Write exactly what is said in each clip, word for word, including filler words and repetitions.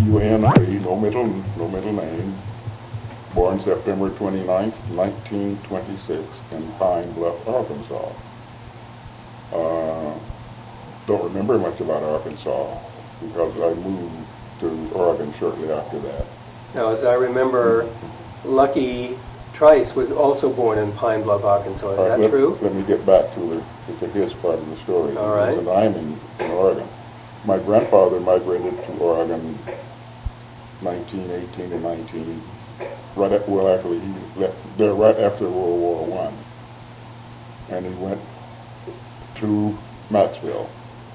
U N I, no middle, no middle name. Born September twenty-ninth, nineteen twenty-six in Pine Bluff, Arkansas. Uh, don't remember much about Arkansas because I moved to Oregon shortly after that. Now, as I remember, Lucky Trice was also born in Pine Bluff, Arkansas. Is All right, that let, true? Let me get back to the, to his part of the story. All right. He was in Lyman, in Oregon. My grandfather migrated to Oregon nineteen eighteen and nineteen. Right at, well, actually, he left there right after World War One, and he went to Maxville.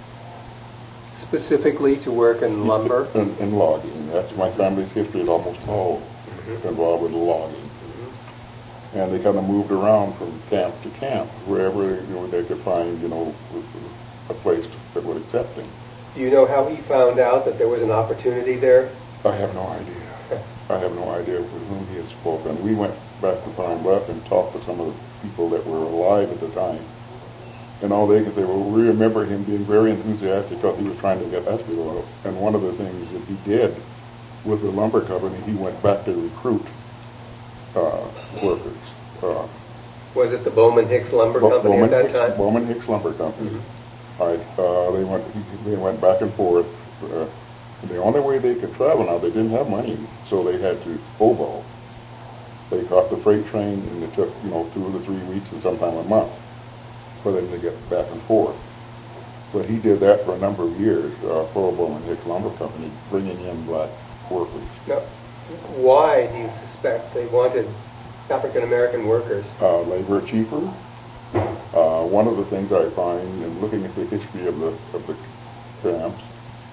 Specifically to work in lumber? In, in logging. That's my family's history is almost all mm-hmm. involved with logging. Mm-hmm. And they kind of moved around from camp to camp, wherever you know, they could find, you know, a place that would accept them. Do you know how he found out that there was an opportunity there? I have no idea. I have no idea with whom he had spoken. We went back to Pine Bluff and talked to some of the people that were alive at the time. And all they could say, well, we remember him being very enthusiastic because he was trying to get us to go. And one of the things that he did with the lumber company, he went back to recruit uh, workers. Uh, was it the Bowman Hicks Lumber Bo- Company Bowman at that Hicks, time? Bowman Hicks Lumber Company. Mm-hmm. All right. Uh, they went. He, they went back and forth. Uh, the only way they could travel now, they didn't have money, so they had to oboe. They caught the freight train, and it took you know two or three weeks, and sometime a month, for them to get back and forth. But he did that for a number of years uh, for Bowman Hicks Lumber Company, bringing in black workers. Now, why do you suspect they wanted African American workers? Uh, labor cheaper. Uh, one of the things I find in looking at the history of the of the camps,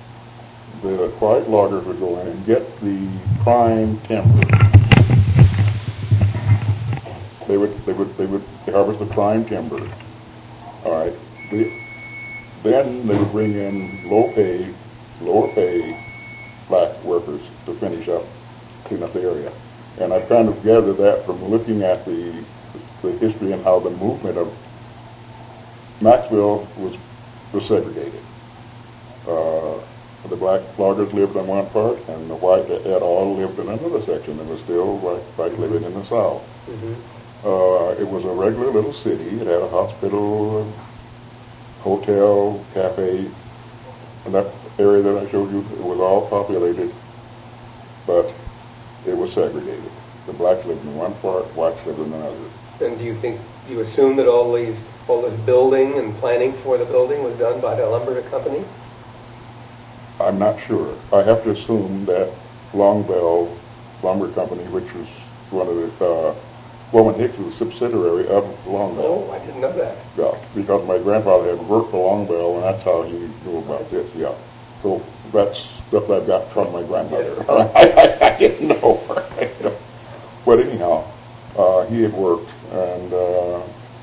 the quiet loggers would go in and get the prime timber. They would they would they would harvest the prime timber. All right. The, then they would bring in low pay, lower pay black workers to finish up, clean up the area. And I've kind of gathered that from looking at the the history and how the movement of Maxville was was segregated. Uh, the black loggers lived on one part, and the white et al. Lived in another section. It was still like, like living in the South. Mm-hmm. Uh, it was a regular little city. It had a hospital, a hotel, cafe, and that area that I showed you, it was all populated, but it was segregated. The blacks lived in one part, whites lived in another. And do you think, you assume that all these, all this building and planning for the building was done by the lumber company? I'm not sure. I have to assume that Longville Lumber Company, which was one of the, uh, Bowman Hicks was a subsidiary of Longville. Oh, I didn't know that. Yeah, because my grandfather had worked for Longville, and that's how he knew about this, yeah. So that's stuff I've got from my grandmother. Yes. I, I, I didn't know. But anyhow, uh, he had worked, and uh,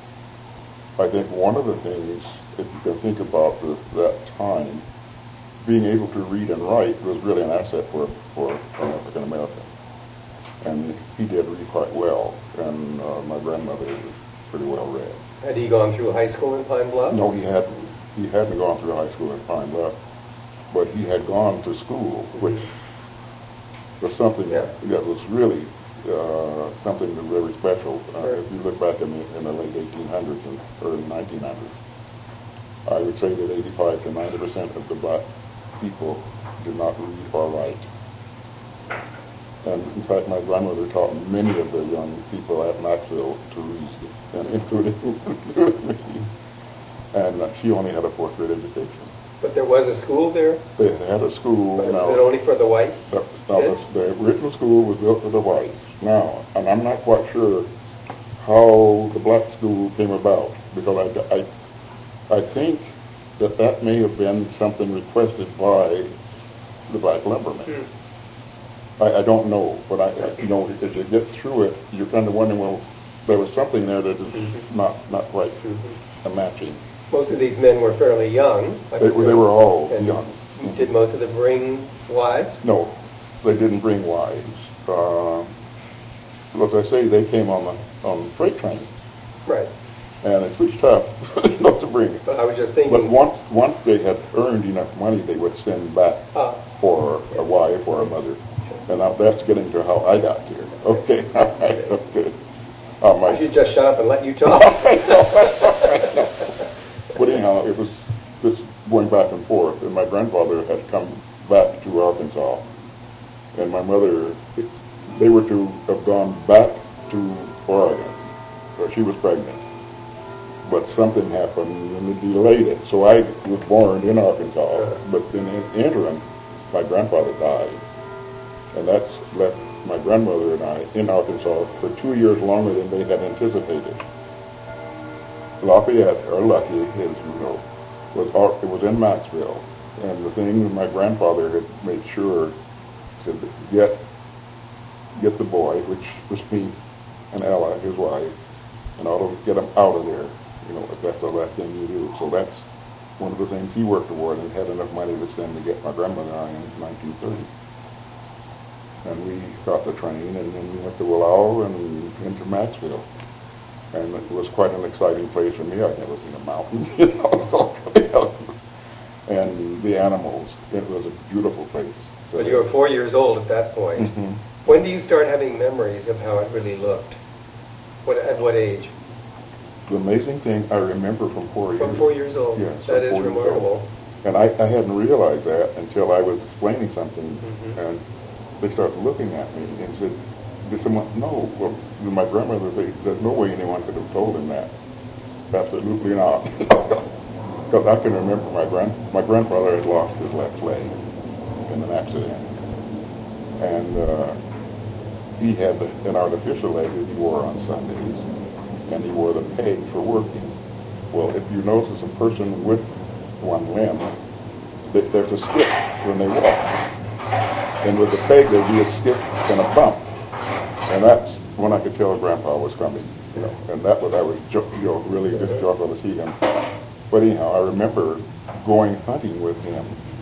I think one of the things, if you can think about the, that time, being able to read and write was really an asset for, for an African American. And he did read quite well, and uh, my grandmother was pretty well read. Had he gone through high school in Pine Bluff? No, he hadn't. He hadn't gone through high school in Pine Bluff, but he had gone to school, which was something Yeah. that was really uh, something that was very special. Uh, Sure. If you look back in the, in the late eighteen hundreds and early nineteen hundreds, I would say that eighty-five to ninety percent of the black people did not read or write. And in fact, my grandmother taught many of the young people at Maxville to read, and including me. And uh, she only had a fourth grade education. But there was a school there? They had had a school. But now, was it only for the white the, now kids? the, the original school was built for the whites. Now, and I'm not quite sure how the black school came about, because I, I, I think that that may have been something requested by the black lumbermen. Hmm. I, I don't know, but I, you know, as you get through it, you're kind of wondering, well, there was something there that is mm-hmm. not not quite mm-hmm. matching. Most of these men were fairly young. They, they were all and young. Did most of them bring wives? No, they didn't bring wives. Uh, as I say, they came on the on freight trains. Right. And it's pretty tough not to bring. But I was just thinking. But once once they had earned enough money, they would send back. Uh, or a wife or a mother. And now that's getting to how I got here. Okay, all right, okay. Um, I should just shut up and let you talk. But anyhow, it was this going back and forth, and my grandfather had come back to Arkansas, and my mother, they were to have gone back to Oregon, where she was pregnant. But something happened and it delayed it. So I was born in Arkansas, but in the interim, my grandfather died. And that's left my grandmother and I in Arkansas for two years longer than they had anticipated. Lafayette, or Lucky, as you know, was it was in Maxville. And the thing my grandfather had made sure, said, get, get the boy, which was me, and Ella, his wife, and I'll get them out of there. You know, if that's the last thing you do. So that's one of the things he worked toward and had enough money to send to get my grandmother and I in nineteen thirty. And we got the train, and then we went to Willow and into Maxville. And it was quite an exciting place for me. I'd never seen a mountain, you know. And the animals. It was a beautiful place. So but you were four years old at that point. Mm-hmm. When do you start having memories of how it really looked? What, at what age? The amazing thing I remember from four years. From four years old. Yes, that is four years remarkable. old. And I, I hadn't realized that until I was explaining something, Mm-hmm. and they started looking at me and said, did someone, no, well, my grandmother said, there's no way anyone could have told him that. Absolutely not. Because I can remember my grand, my grandfather had lost his left leg in an accident. And uh, he had an artificial leg that he wore on Sundays, and he wore the peg for working. Well, if you notice a person with one limb, that there's a skip when they walk. And with the peg, there'd be a skip and a bump. And that's when I could tell Grandpa was coming. You know, and that was, I was jo- you know, really just joyful to see him. But anyhow, I remember going hunting with him.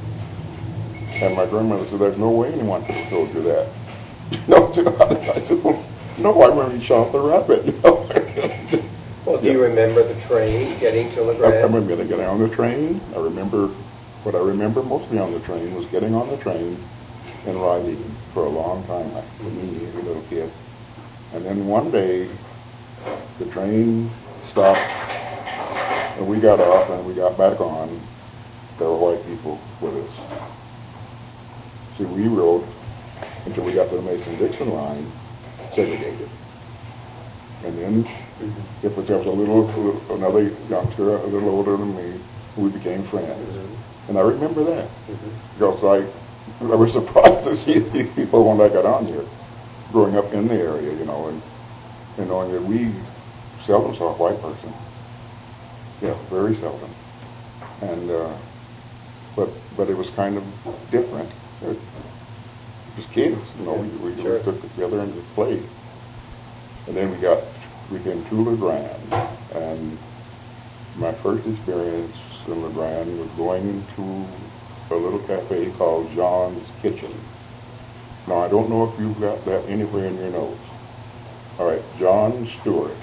And my grandmother said, there's no way anyone could have told you that. No, I said, well, no, I remember he shot the rabbit. You know? Well, do yeah. you remember the train getting to I, I LeGrand? remember getting on the train. I remember, what I remember mostly on the train was getting on the train and riding for a long time, like for me as a little kid. And then one day, the train stopped, and we got off, and we got back on. There were white people with us. See, we rode until we got to the Mason-Dixon line, segregated. And then, mm-hmm. if there was a little, little, another youngster, a little older than me, we became friends. Mm-hmm. And I remember that. Mm-hmm. Because I, I was surprised to see these people when I got on here, growing up in the area, you know, and, and knowing that we seldom saw a white person. Yeah, very seldom. And, uh, but, but it was kind of different. It was kids, you know, we, we sure. took together and just played. And then we got, we came to LeGrand, and my first experience in LeGrand was going to a little cafe called John's Kitchen. Now, I don't know if you've got that anywhere in your notes. All right, John Stewart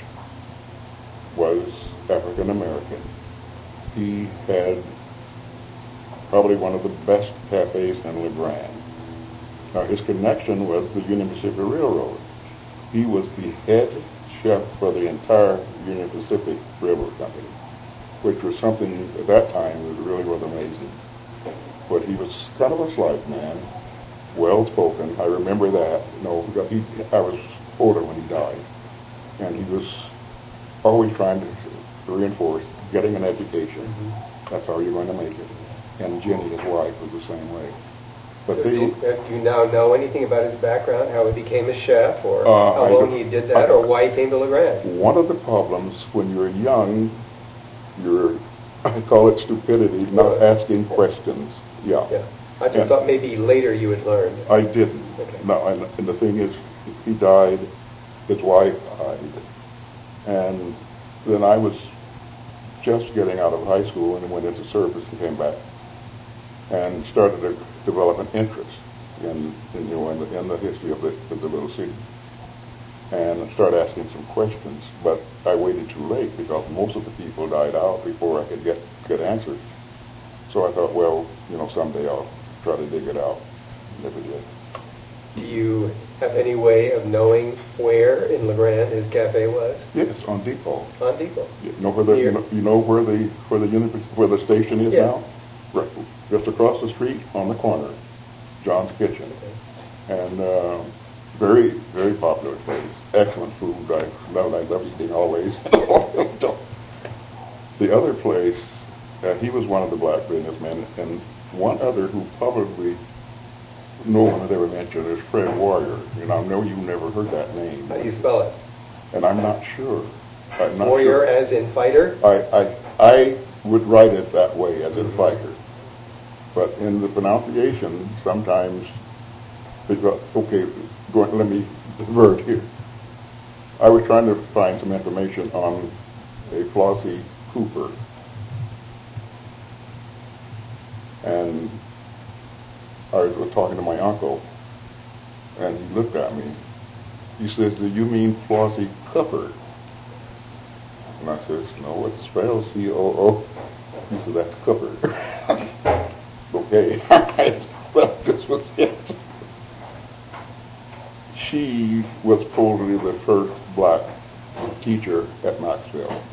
was African American. He had probably one of the best cafes in LeGrand. Now, his connection was the Union Pacific Railroad. He was the head chef for the entire Union Pacific Railroad Company, which was something at that time that really was amazing. But he was kind of a slight man, well-spoken. I remember that. You know, because he, I was older when he died, and he was always trying to reinforce getting an education. Mm-hmm. That's how you're going to make it. And Jenny, his wife, was the same way. But so they, do, you, uh, do you now know anything about his background, how he became a chef, or uh, how I long do, he did that, I, or why he came to LeGrand? One of the problems when you're young, you're, I call it stupidity, not yeah. asking questions. Yeah. Yeah. I just and thought maybe later you had learned. I didn't. Okay. No, and, and the thing is, he died, his wife died, and then I was just getting out of high school and went into service and came back and started to develop an interest in, in you know, in the, in the history of the, of the little city, and started asking some questions. But I waited too late because most of the people died out before I could get good answers. So I thought, well, you know, someday I'll try to dig it out. Never did. Do you have any way of knowing where in LeGrand his cafe was? Yes, on Depot. On Depot. You know where the you know, you know where the where the uni- where the station is Yeah. now? Right, just across the street on the corner, John's Kitchen, Okay. and uh, very very popular place. Excellent food. I love I love eating always. The other place, uh, he was one of the black businessmen, and one other who probably no one had ever mentioned is Fred Warrior. And I know you've never heard that name. How do you spell it? And I'm not sure. I'm not Warrior sure. as in fighter? I, I, I would write it that way, as in fighter. But in the pronunciation, sometimes, they go, okay, go, let me divert here. I was trying to find some information on a Flossie Cooper. And I was talking to my uncle, and he looked at me. He says, do you mean Flossie Cooper? And I says, no, it's spelled C O O. He said, that's Cooper. Okay, I thought this was it. She was probably the first black teacher at Maxville.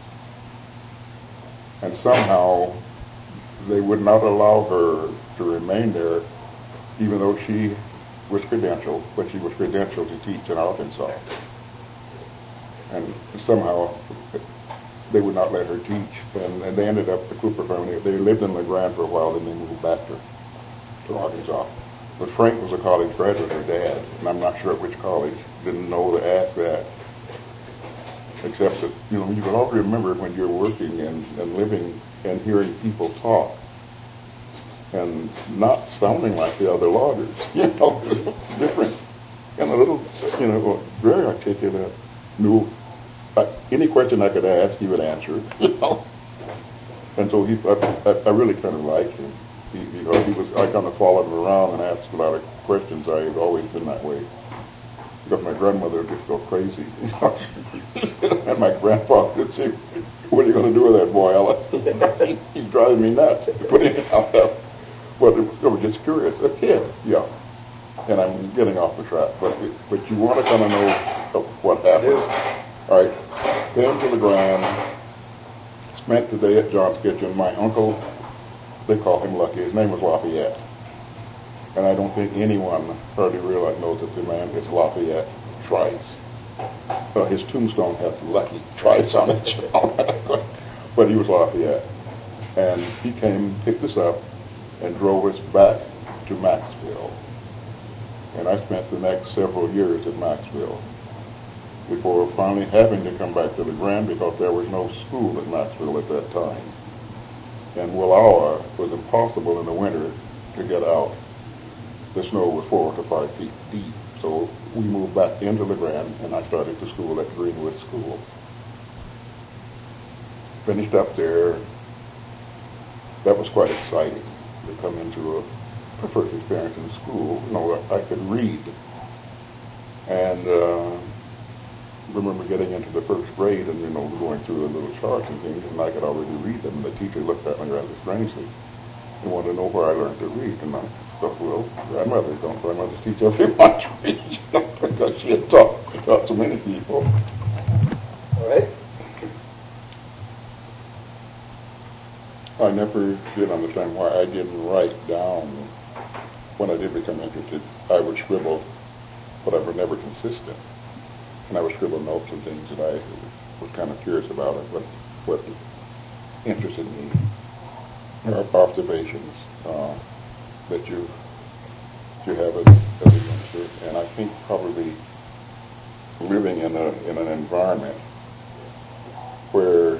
And somehow they would not allow her to remain there, even though she was credentialed, but she was credentialed to teach in Arkansas. And somehow they would not let her teach. And, and they ended up, the Cooper family, they lived in LeGrand for a while, then they moved back to, to Arkansas. But Frank was a college graduate, her dad, and I'm not sure at which college, didn't know to ask that. Except that, you know, you can always remember when you're working and, and living and hearing people talk and not sounding like the other loggers, you know, different. And a little, you know, very articulate, knew uh, any question I could ask, he would answer, you know. And so he, I, I really kind of liked him. He, you know, he was, I kind of followed him around and asked a lot of questions. I had always been that way. Because my grandmother would just go crazy. And my grandfather would say, what are you going to do with that boy, Ella? He's driving me nuts. But anyhow, but I was just curious. A kid, yeah. And I'm getting off the track. But but you want to kind of know what happened. All right. Came to the Grand. Spent the day at John's Kitchen. My uncle, they call him Lucky. His name was Lafayette. And I don't think anyone hardly realize knows that the man is Lafayette Trice. Uh, his tombstone has Lucky Trice on it, you know. But he was Lafayette. And he came, picked us up, and drove us back to Maxville. And I spent the next several years at Maxville before finally having to come back to the Grand because there was no school at Maxville at that time. And Wallowa was impossible in the winter to get out. The snow was four to five feet deep. So we moved back into the Grand, and I started the school at Greenwood School. Finished up there. That was quite exciting to come into a, a first experience in school. You know, I, I could read. And uh, remember getting into the first grade and, you know, going through the little charts and things, and I could already read them. And the teacher looked at me rather strangely and wanted to know where I learned to read. And I thought, well, grandmother, don't grandmothers teach everyone to read, you know, because she had taught, taught so many people. All right. I never did understand why I didn't write down, when I did become interested, I would scribble, but I was never consistent. And I would scribble notes and things that I was kind of curious about it, but what interested me are observations uh, that you you have as, as a youngster, and I think probably living in a in an environment where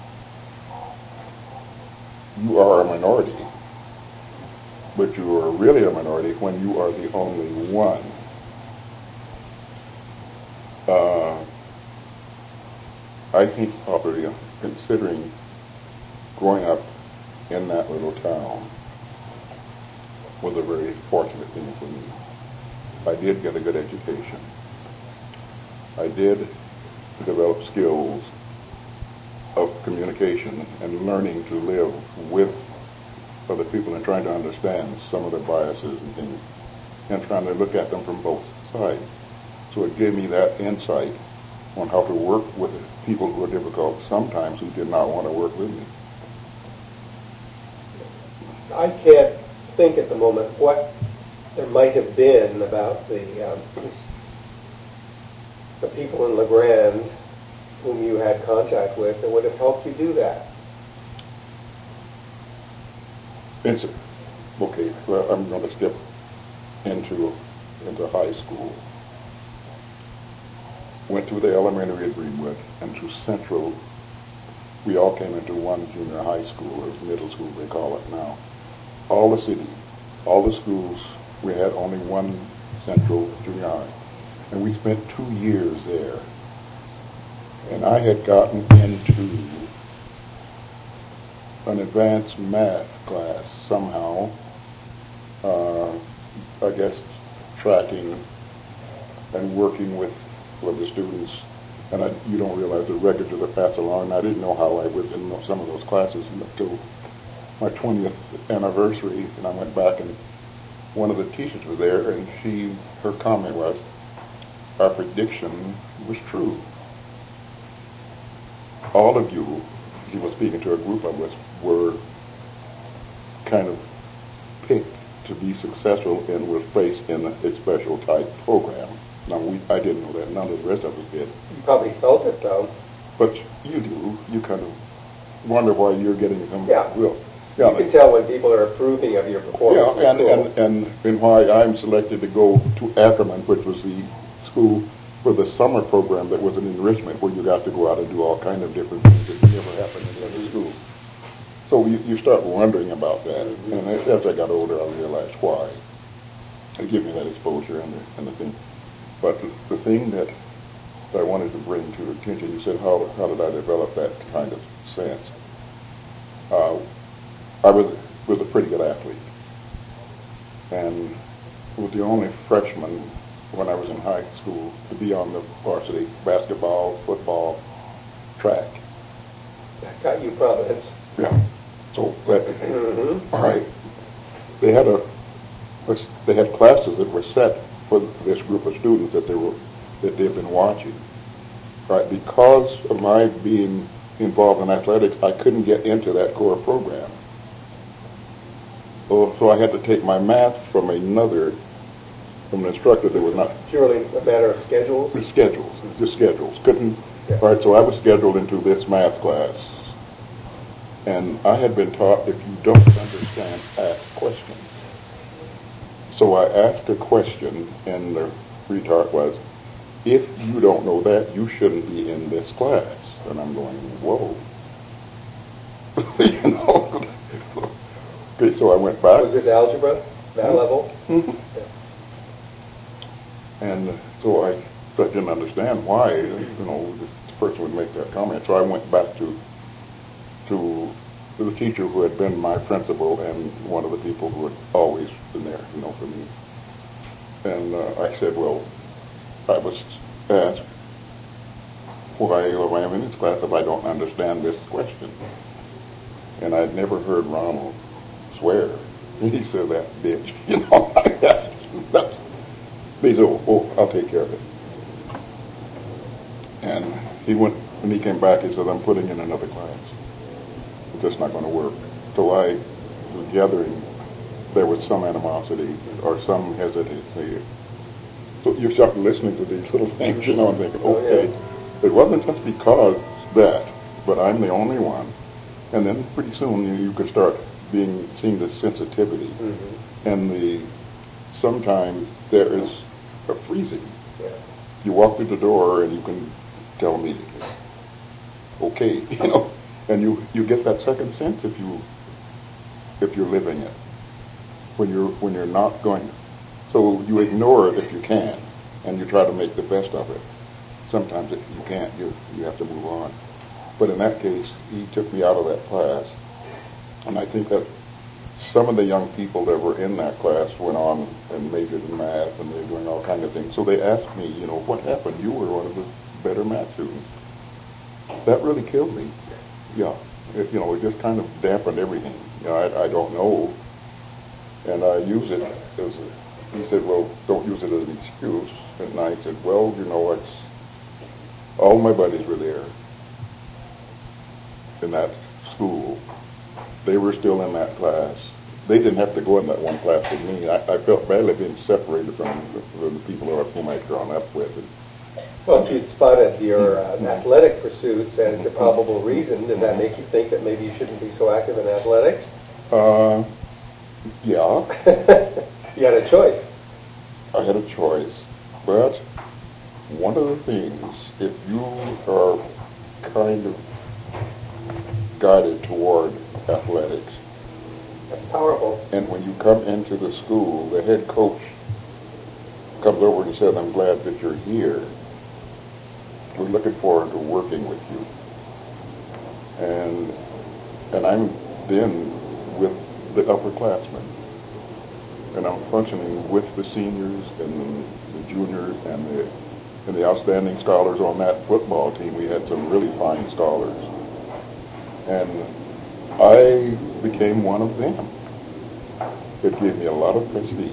you are a minority, but you are really a minority when you are the only one. Uh, I think probably considering growing up in that little town was a very fortunate thing for me. I did get a good education. I did develop skills of communication and learning to live with other people and trying to understand some of their biases and things, and trying to look at them from both sides. So it gave me that insight on how to work with people who are difficult sometimes who did not want to work with me. I can't think at the moment what there might have been about the um, the people in LeGrand whom you had contact with that would have helped you do that. It's, okay, well, I'm going to skip into into high school. Went to the elementary at Greenwood and to Central. We all came into one junior high school, or middle school they call it now. All the city, all the schools, we had only one Central junior high. And we spent two years there. And I had gotten into an advanced math class somehow, uh, I guess tracking and working with, with the students. And I, you don't realize the records are passed along. And I didn't know how I was in some of those classes until my twentieth anniversary, and I went back and one of the teachers was there, and she, her comment was, our prediction was true. All of you, she was speaking to a group of us, were kind of picked to be successful and were placed in a special type program. Now, we, I didn't know that. None of the rest of us did. You probably felt it, though. But you do. You kind of wonder why you're getting some yeah. real... Yeah, you can tell when people are approving of your performance. Yeah, and, and, and, and why I'm selected to go to Ackerman, which was the school for the summer program that was an enrichment where you got to go out and do all kind of different things that never happened in the other schools. So you, you start wondering about that. Mm-hmm. And as I got older, I realized why. It gave me that exposure and the, and the thing. But the, the thing that, that I wanted to bring to attention, you said, how, how did I develop that kind of sense? Uh, I was, was a pretty good athlete, and was the only freshman when I was in high school to be on the varsity basketball, football, track. That got you Providence. Yeah. So that, mm-hmm. all right. They had a, they had classes that were set for this group of students that they were, that they've been watching. Right. Because of my being involved in athletics, I couldn't get into that core program. So, so I had to take my math from another, from an instructor that was not... Purely a matter of schedules? The schedules, just schedules. Couldn't... Yeah. All right, so I was scheduled into this math class. And I had been taught if you don't understand, ask questions. So I asked a question, and the retort was, if you don't know that, you shouldn't be in this class. And I'm going, whoa. you know? Okay, so I went back. Was this algebra, that mm-hmm. level? Mm-hmm. Yeah. And so I, I didn't understand why, you know, this person would make that comment. So I went back to to the teacher who had been my principal and one of the people who had always been there, you know, for me. And uh, I said, well, I was asked, why am I in this class if I don't understand this question? And I'd never heard Ronald swear. He said, that bitch, you know. That's, he said, oh, oh, I'll take care of it. And he went, when he came back, he said, I'm putting in another class. It's just not going to work. So I was gathering, there was some animosity or some hesitancy. So you start listening to these little things, you know, and thinking, okay, it wasn't just because that, but I'm the only one. And then pretty soon you, you could start being seeing the sensitivity, mm-hmm. and the sometimes there is a freezing. Yeah. You walk through the door and you can tell immediately, okay, you know, and you, you get that second sense if you if you're living it. When you're when you're not going, so you ignore it if you can, and you try to make the best of it. Sometimes if you can't, you you have to move on. But in that case, he took me out of that class. And I think that some of the young people that were in that class went on and majored in math, and they were doing all kinds of things. So they asked me, you know, what happened? You were one of the better math students. That really killed me. Yeah. It, you know, it just kind of dampened everything. You know, I, I don't know. And I use it as a, he said, well, don't use it as an excuse. And I said, well, you know, it's, all my buddies were there in that school. They were still in that class. They didn't have to go in that one class with me. I, I felt badly being separated from the, from the people whom I'd grown up with. And, well, if you spotted your uh, athletic pursuits as the probable reason, did that make you think that maybe you shouldn't be so active in athletics? Uh, yeah. You had a choice. I had a choice. But one of the things, if you are kind of guided toward athletics, that's powerful. And when you come into the school, the head coach comes over and says, I'm glad that you're here. We're looking forward to working with you. And and I'm then with the upperclassmen. And I'm functioning with the seniors and the juniors and the and the outstanding scholars on that football team. We had some really fine scholars. And I became one of them. It gave me a lot of prestige.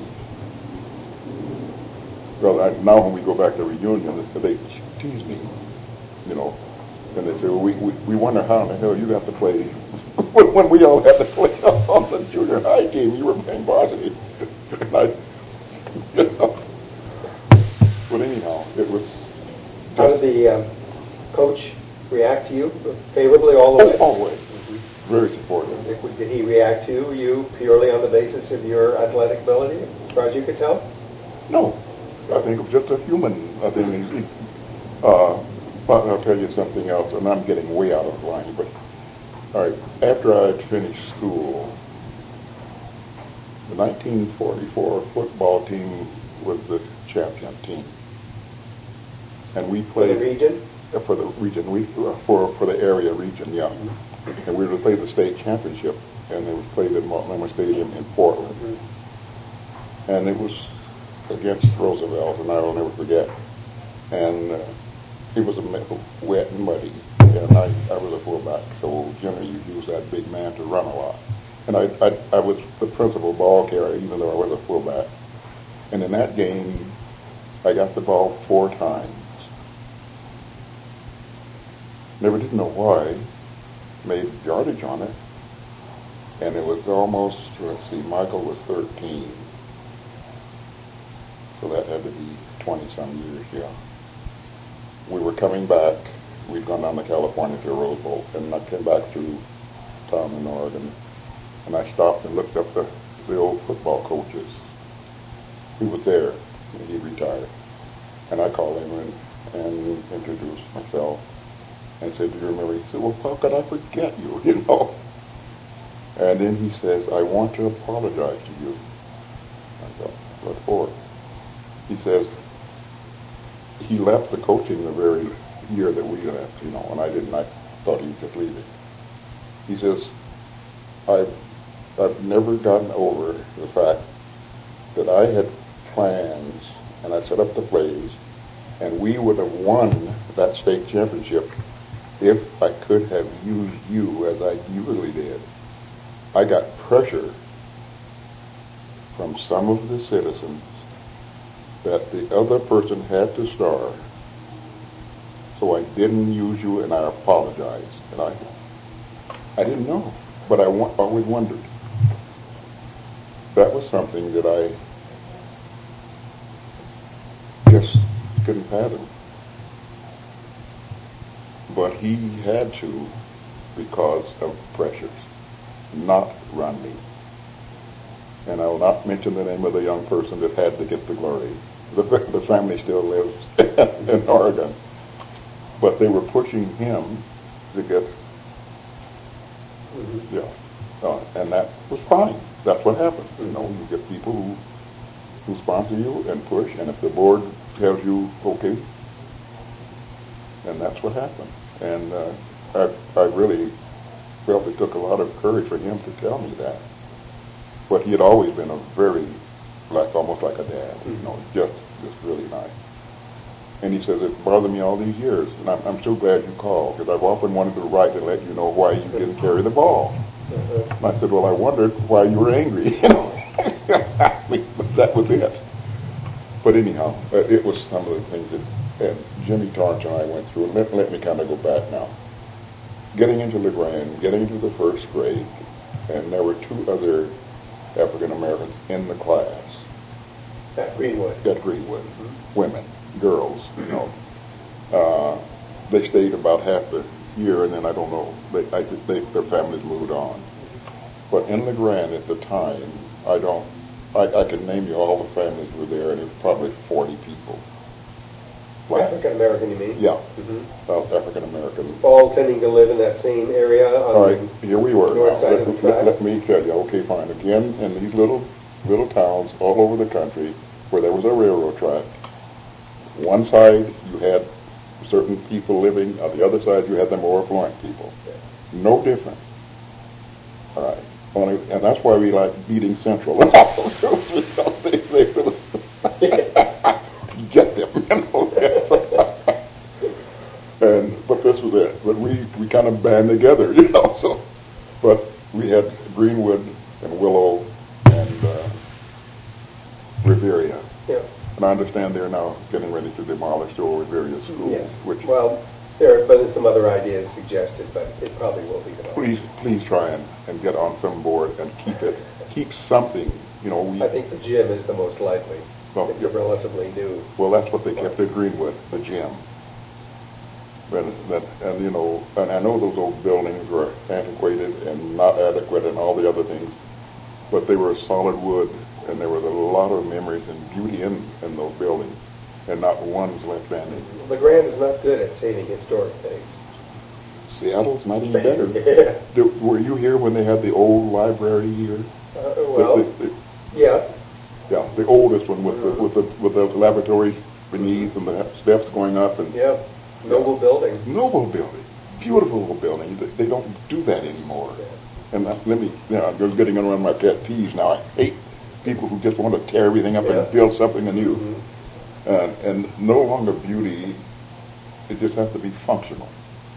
Well, I, now when we go back to reunion, they tease me, you know, and they say, well, we, we, we wonder how in the hell you got to play when we all had to play on the junior high team. You were playing varsity. And I, you know. But anyhow, it was... How did the um, coach react to you? Favorably all the way? Always. Very supportive. Did he react to you purely on the basis of your athletic ability, as far as you could tell? No. I think it was just a human. I think he, uh, but I'll tell you something else, and I'm getting way out of line, but all right, after I had finished school, the nineteen forty-four football team was the champion team. And we played... For the region? Uh, for the region. We, uh, for, for the area region, yeah. And we were to play the state championship, and it was played at Montgomery Stadium in Portland. Mm-hmm. And it was against Roosevelt, and I will never forget. And uh, it was a wet and muddy, and I, I was a fullback, so generally you use that big man to run a lot. And I, I, I was the principal ball carrier, even though I was a fullback. And in that game, I got the ball four times. Never did know why. Made yardage on it, and it was almost, let's see, Michael was thirteen, so that had to be twenty-some years, yeah. We were coming back, we'd gone down to California to Rose Bowl, and I came back through town in Oregon, and I stopped and looked up the, the old football coaches. He was there, and he retired, and I called him and, and introduced myself. And said, do you remember? He said, well, how could I forget you, you know? And then he says, I want to apologize to you. I thought, what for? He says, he left the coaching the very year that we left, you know, and I didn't, I thought he was just leaving. He says, I've, I've never gotten over the fact that I had plans, and I set up the plays, and we would have won that state championship if I could have used you as I usually did. I got pressure from some of the citizens that the other person had to star, so I didn't use you, and I apologized. And I, I didn't know, but I wa- always wondered. That was something that I just couldn't fathom. But he had to because of pressures, not run me. And I will not mention the name of the young person that had to get the glory. The, the family still lives in Oregon. But they were pushing him to get, mm-hmm. yeah. Uh, and that was fine. That's what happens. You know, you get people who, who sponsor you and push, and if the board tells you, okay, and that's what happened. And uh, I, I really felt it took a lot of courage for him to tell me that. But he had always been a very, like almost like a dad, you know, just just really nice. And he says, it bothered me all these years, and I'm, I'm so glad you called, because I've often wanted to write and let you know why you didn't carry the ball. Uh-huh. And I said, well, I wondered why you were angry. You know, but that was it. But anyhow, uh, it was some of the things that and Jimmy Torch and I went through. And let, let me kind of go back now. Getting into LeGrand, getting into the first grade, and there were two other African Americans in the class. At Greenwood. At Greenwood. Mm-hmm. Women, girls, you know. Uh, they stayed about half the year, and then I don't know, they, I, they, their families moved on. But in LeGrand at the time, I don't, I, I can name you all the families who were there, and it was probably forty people. Black. African American, you mean? Yeah, mm-hmm. uh, African American. All tending to live in that same area on all right, the here we were. north Now. side Let, of the let, tracks. let me tell you, okay, fine. Again, in these little little towns all over the country where there was a railroad track, one side you had certain people living, on the other side you had the more affluent people. No different. All right. Only, and that's why we like beating Central. they, they really get them, you know. And but this was it. But we, we kind of band together, you know. So, but we had Greenwood and Willow and uh, Riveria. Yeah. And I understand they're now getting ready to demolish the old Riveria School. Yes. Which well, there, but there's some other ideas suggested, but it probably will be developed. please, please try and, and get on some board and keep it, keep something. You know, we. I think the gym is the most likely. Well, it's yeah. a relatively new. Well, that's what they kept at Greenwood, the gym. And, that, and you know, and I know those old buildings were antiquated and not adequate and all the other things, but they were solid wood, and there was a lot of memories and beauty in, in those buildings, and not one was left standing. LeGrand is not good at saving historic things. Seattle's not even better. Yeah. Did, were you here when they had the old library here? Uh, well, the, the, the, yeah. Yeah, the oldest one with the with the with the laboratory beneath and the steps going up and. Yeah. Noble building. Noble building, beautiful little building. They, they don't do that anymore. Yeah. And uh, let me, you know, I'm getting around my pet peeves now. I hate people who just want to tear everything up yeah. and build something anew. Mm-hmm. Uh, and no longer beauty, it just has to be functional.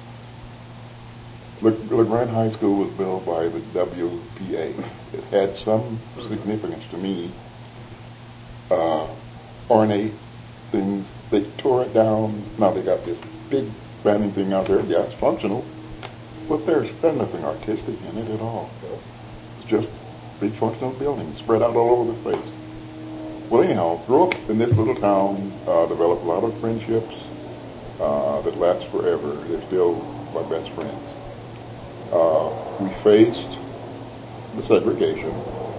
Le, LeGrand High School was built by the W P A. It had some significance to me. Uh, ornate things. They tore it down. Now they got this big standing thing out there. Yeah, it's functional, but there's, there's nothing artistic in it at all. It's just big functional buildings spread out all over the place. Well, anyhow, grew up in this little town, uh, developed a lot of friendships uh, that last forever. They're still my best friends. Uh, we faced the segregation.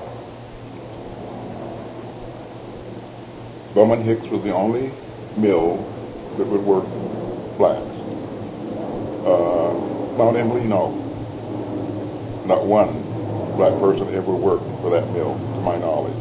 Bowman Hicks was the only mill that would work blacks. Uh, Mount Emily, no. Not one black person ever worked for that mill, to my knowledge.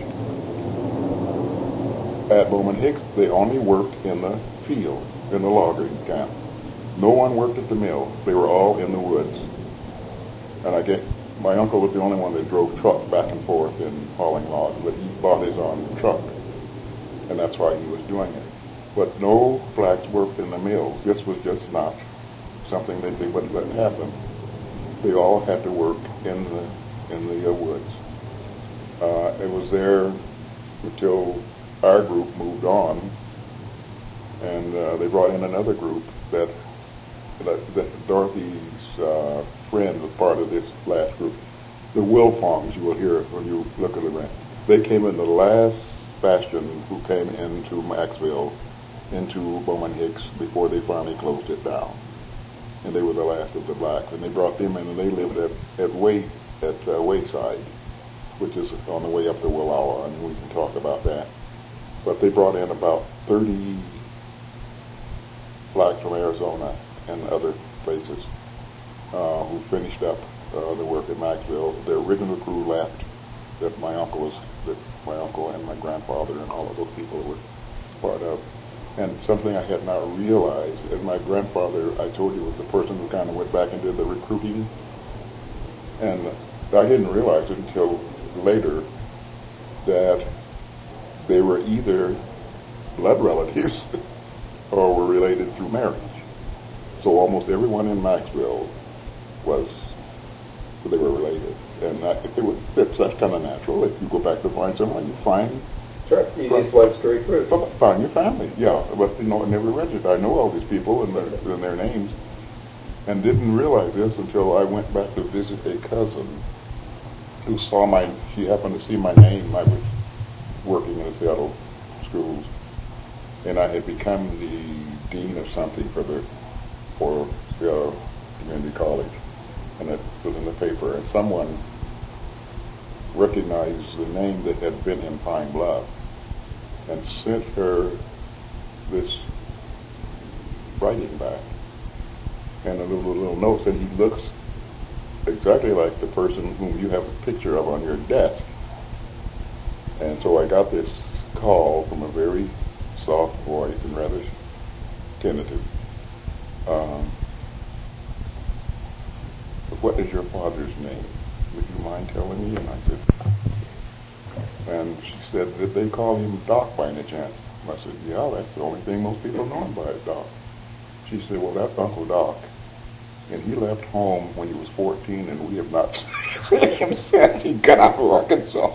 At Bowman Hicks, they only worked in the field, in the logging camp. No one worked at the mill. They were all in the woods. And I get, my uncle was the only one that drove truck back and forth in hauling logs, but he bought his own truck. And that's why he was doing it. But no blacks worked in the mills. This was just not something that they wouldn't let happen. They all had to work in the in the uh, woods. Uh, it was there until our group moved on, and uh, they brought in another group that that, that Dorothy's uh, friend was part of this last group. The Wilfongs, you will hear when you look at the rent. They came in the last bastion who came into Maxville, into Bowman Hicks before they finally closed it down. And they were the last of the blacks. And they brought them in, and they lived at at Way at uh, Wayside, which is on the way up to Wallowa, and we can talk about that. But they brought in about thirty blacks from Arizona and other places uh, who finished up uh, the work at Maxville. The original crew left. That my uncle was, that my uncle and my grandfather and all of those people were part of. And something I had not realized, and my grandfather, I told you, was the person who kind of went back and did the recruiting. And I didn't realize it until later that they were either blood relatives or were related through marriage. So almost everyone in Maxville was they were related. And that, it was, that's, that's kind of natural. If you go back to find someone, you find Sure, easiest ones to recruit. But find your family, yeah. But you know, I never registered. I know all these people and their and their names, and didn't realize this until I went back to visit a cousin who saw my. She happened to see my name. I was working in the Seattle schools, and I had become the dean of something for the for Seattle Community College, and it was in the paper. And someone recognized the name that had been in Pine Bluff, and sent her this writing back and a little little note, and he looks exactly like the person whom you have a picture of on your desk. And so I got this call from a very soft voice and rather tentative. Um, what is your father's name? Would you mind telling me? And I said, and she said, did they call him Doc by any chance? I said, yeah, that's the only thing most people know him by, Doc. She said, well, that's Uncle Doc. And he left home when he was fourteen, and we have not seen him since he got out of Arkansas.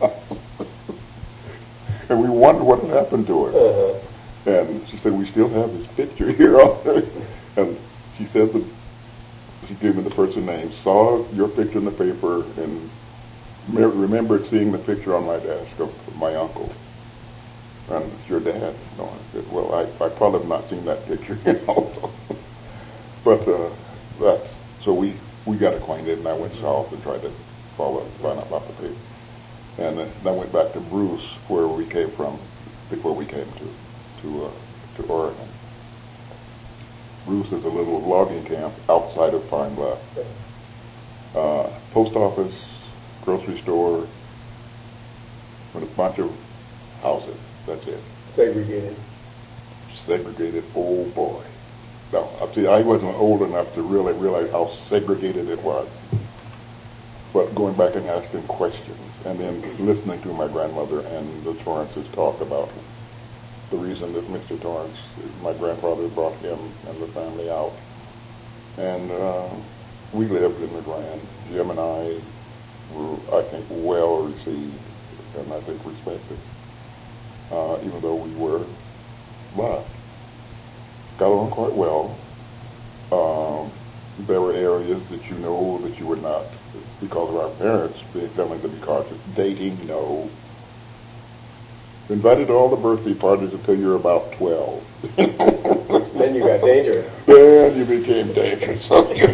And we wondered what had happened to him. Uh-huh. And she said, we still have his picture here on there. And she said that she gave me the person's name, saw your picture in the paper, and remembered seeing the picture on my desk of my uncle. And it's your dad. No, I said, well, I, I probably have not seen that picture, you know. So. But uh, that, so we, we got acquainted, and I went south and tried to follow up, find out about the paper. And then I went back to Bruce, where we came from, before we came to to uh, to Oregon. Bruce is a little logging camp outside of Pine Bluff. Uh, post office, grocery store, with a bunch of houses. That's it. Segregated. Segregated. Oh boy. No, see, I wasn't old enough to really realize how segregated it was. But going back and asking questions, and then listening to my grandmother and the Torrances talk about the reason that Mister Torrance, my grandfather, brought him and the family out. And uh, we lived in the Grand. Jim and I were, I think, well received, and I think respected, uh, even though we were black. Got along quite well. Um, there were areas that you know that you would not, because of our parents being willing to be cautious. Dating, no. Invited to all the birthday parties until you're about twelve. Then you got dangerous. Then you became dangerous.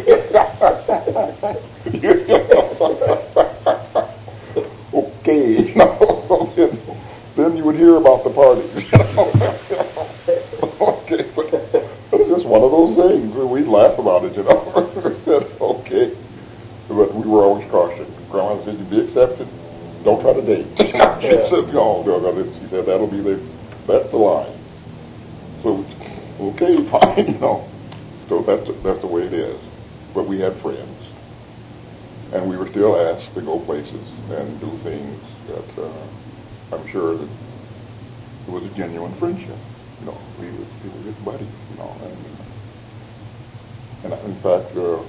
Okay. then, then you would hear about the parties. Okay, but it was just one of those things. We'd laugh about it, you know. We said, okay. But we were always cautious. Grandma said, you'd be accepted. Don't try to date. She said, no, no, no. She said, that'll be the, that's the line. So, okay, fine, you know. So that's, that's the way it is. But we had friends. And we were still asked to go places and do things that uh, I'm sure that it was a genuine friendship. You know, we were, we were good buddies, you know. And, and in fact, uh,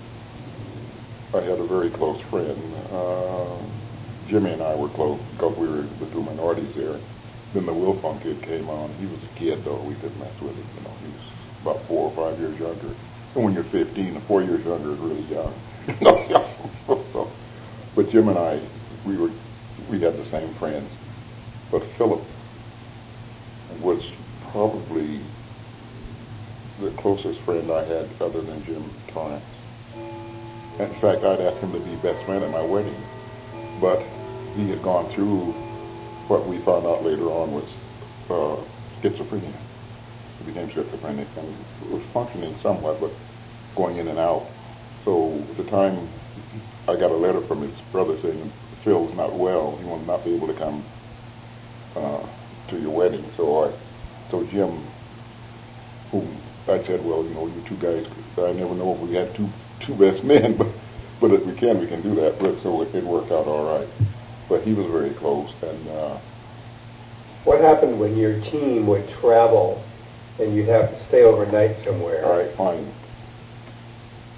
I had a very close friend. Uh, Jimmy and I were close because we were the two minorities there. Then the Wilfong kid came on. He was a kid, though. We didn't mess with him. You know, he was about four or five years younger. And when you're fifteen, four years younger is really young. so, but Jim and I, we were, we had the same friends. But Philip was probably the closest friend I had other than Jim Torrance. In fact, I'd asked him to be best man at my wedding. But he had gone through what we found out later on was uh, schizophrenia. He became schizophrenic and was functioning somewhat, but going in and out. So at the time, I got a letter from his brother saying, Phil's not well. He will not be able to come uh, to your wedding. So I, so Jim, whom I said, well, you know, you two guys, I never know if we had two two best men, but but if we can, we can do that. But so it, it worked out all right. But he was very close. And uh, what happened when your team would travel and you'd have to stay overnight somewhere? All right, fine.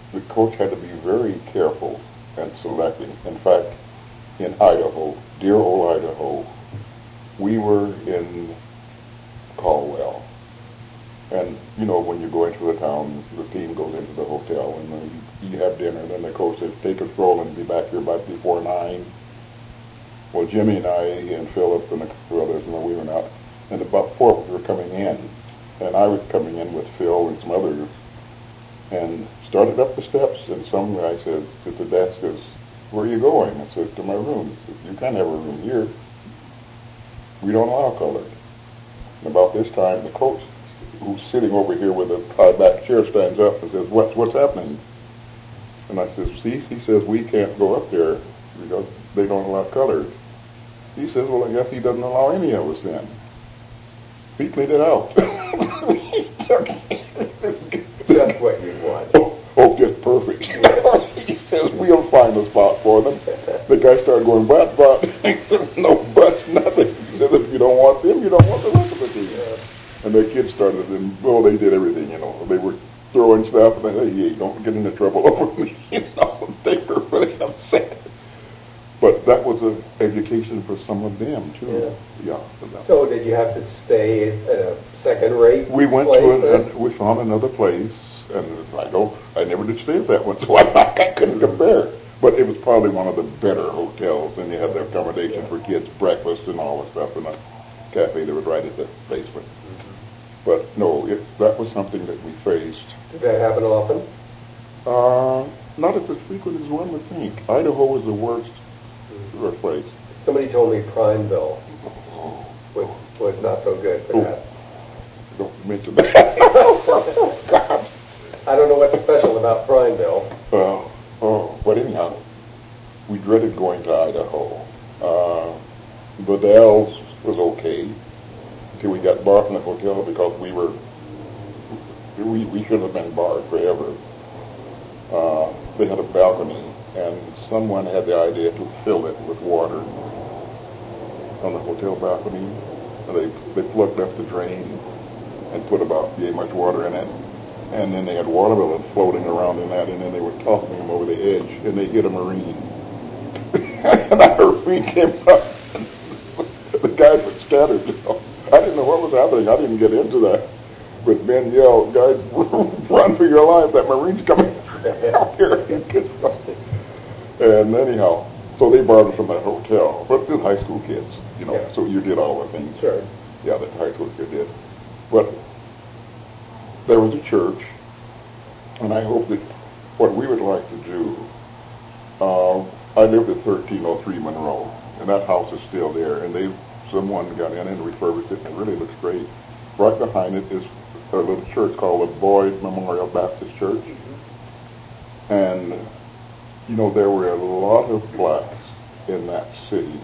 the coach had to be very careful in selecting. In fact, in Idaho, dear old Idaho, we were in Caldwell. And, you know, when you go into the town, the team goes into the hotel, and then you, you have dinner, and then the coach says, take a stroll and be back here by before nine. Well, Jimmy and I and Philip and the brothers, and then we went out, and about four we were coming in, and I was coming in with Phil and some others, and started up the steps, and some guy said to the desk, says, where are you going? I said, to my room. He said, you can't have a room here. We don't allow colored. And about this time, the coach, who's sitting over here with a high back chair, stands up and says, what's, what's happening? And I says, see, he says, we can't go up there because they don't allow colored. He says, well, I guess he doesn't allow any of us then. He cleaned it out. Just what you want. Oh, oh, just perfect. He says, we'll find a spot for them. The guy started going, but, but. He says, no buts, nothing. He says, if you don't want them, you don't want the rest of the team. Yeah. And the kids started, and, well, they did everything, you know. They were throwing stuff, and they said, hey, don't get into trouble over me. You know, they were really upset. But that was an education for some of them, too. Yeah. yeah so did you have to stay at a second-rate We went place to an, an, we found another place, and I don't, I never did stay at that one, so I, I couldn't compare. But it was probably one of the better hotels, and you had the accommodation for kids, breakfast and all the stuff, and a cafe that was right at the basement. Mm-hmm. But no, it, that was something that we faced. Did that happen often? Uh, not as frequent as one would think. Idaho was the worst. Worst place. Somebody told me Prineville was was not so good for oh, that. Don't mention that. Oh, God. I don't know what's special about Prineville. Uh, oh, but anyhow, we dreaded going to Idaho. Uh, Vidal's was okay until we got barred from the hotel because we were we we should have been barred forever. Uh, they had a balcony, and someone had the idea to fill it with water on the hotel balcony. And they they plugged up the drain and put about yay much water in it. And then they had watermelons floating around in that, and then they were tossing them over the edge, and they hit a Marine. And our Marine came up, and the guys were scattered. You know. I didn't know what was happening. I didn't get into that. But men yelled, guys, run for your life. That Marine's coming out here. And anyhow, so they borrowed us from that hotel. But they're high school kids, you know, yeah. So you did all the things. Sure. Yeah, that high school kid did. But there was a church, and I hope that what we would like to do, uh, I lived at thirteen oh three Monroe, and that house is still there, and they, someone got in and refurbished it, and it really looks great. Right behind it is a little church called the Boyd Memorial Baptist Church. Mm-hmm. And, you know, there were a lot of blacks in that city,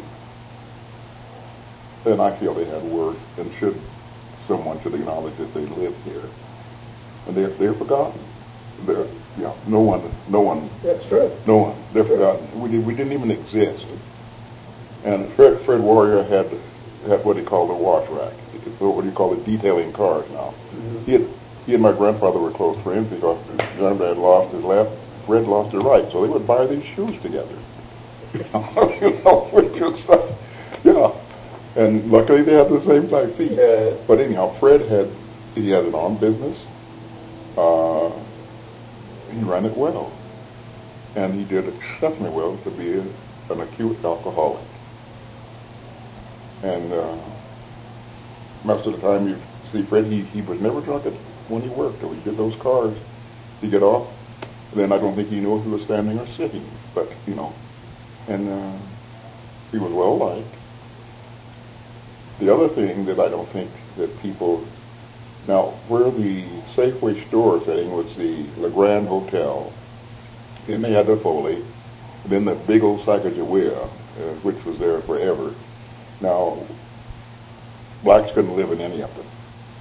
and I feel they had worth, and should, someone should acknowledge that they lived here. And they're, they're forgotten. They're, yeah, no one, no one. That's true. No one. They're sure. forgotten. We, did, we didn't even exist. And Fred, Fred Warrior had, had what he called a wash rack. What do you call it? Detailing cars now. Mm-hmm. He, had, he and my grandfather were close friends because Granddad lost his left, Fred lost his right, so they would buy these shoes together. You know, which was, uh, yeah. And luckily they had the same size feet. Yeah. But anyhow, Fred had, he had an own business. Uh, he ran it well. And he did exceptionally well to be a, an acute alcoholic. And uh, most of the time you see Fred, he, he was never drunk when he worked, or he did those cars. He'd get off, and then I don't think he knew if he was standing or sitting, but, you know. And uh, he was well liked. The other thing that I don't think that people, now where the Safeway store thing was the Le Grand Hotel, then they had the Foley, then the big old Sacagawea, uh, which was there forever. Now, blacks couldn't live in any of them.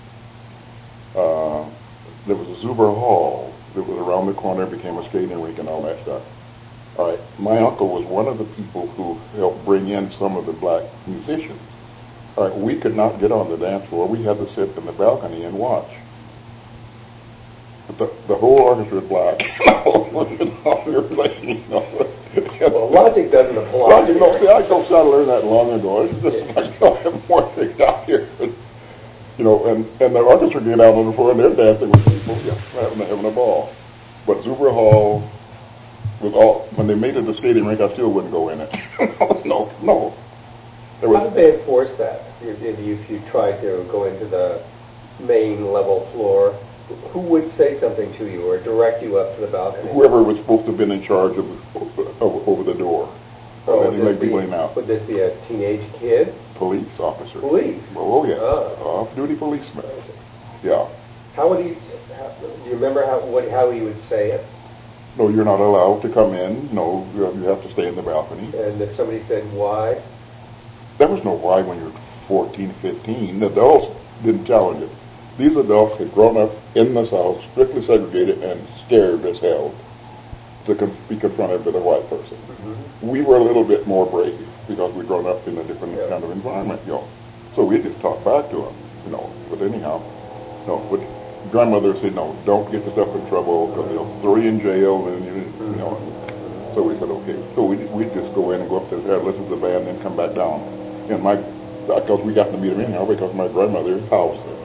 Uh, there was a Zuber Hall that was around the corner, became a skating rink and all that stuff. All right, my uncle was one of the people who helped bring in some of the black musicians. All right, we could not get on the dance floor. We had to sit in the balcony and watch. but the, the whole orchestra is black. All you're playing, you know. Well, logic doesn't apply. Well, you know, see, I don't try to learn that long ago. It's just like, you know, I have more things out here. You know, and, and the orchestra get out on the floor and they're dancing with people, yeah, having, having a ball. But Zuber Hall was all, when they made it a skating rink, I still wouldn't go in it. no, no. There was, How did they enforce that? If, if you, if you tried to go into the main level floor, who would say something to you or direct you up to the balcony? whoever was supposed to have been in charge of, of over the door. Oh, Let would him this make be- people in out. Would this be a teenage kid? Police officer. Police? Oh, yeah. Ah. Off-duty policeman. Yeah. How would he, how, do you remember how, what, how he would say it? No, you're not allowed to come in. No, you have, you have to stay in the balcony. And if somebody said why? There was no why when you're fourteen, fifteen. The adults didn't challenge it. These adults had grown up in the South, strictly segregated and scared as hell to con- be confronted with a white person. Mm-hmm. We were a little bit more brave because we'd grown up in a different yeah. kind of environment, you know. So we just talked back to them, you know. But anyhow, no. But grandmother said, no, don't get yourself in trouble because they'll throw you in jail, and you, you know. So we said, okay. So we we just go in and go up there, listen to the band, and come back down. And my, because we got to meet them anyhow, because my grandmother's house there.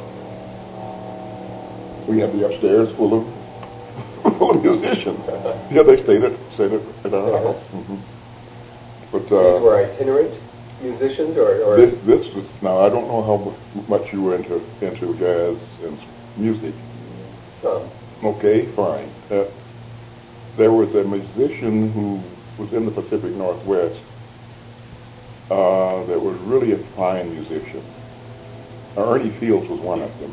We had the upstairs full of full of musicians. Yeah, they stayed at stayed at, at our Uh-huh. house. Mm-hmm. But uh, These were itinerant musicians, or, or this, this was now. I don't know how mu- much you were into into jazz and music. some? Okay, fine. Uh, there was a musician who was in the Pacific Northwest uh, that was really a fine musician. Uh, Ernie Fields was one of them.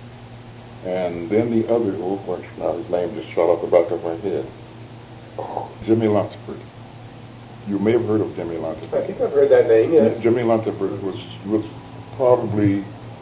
And then the other, oh gosh, now his name just shot off the back of my head. Oh, Jimmy Lunsford. You may have heard of Jimmy I Lunsford. think I've heard that name, yes. Jimmy Lunsford was, was probably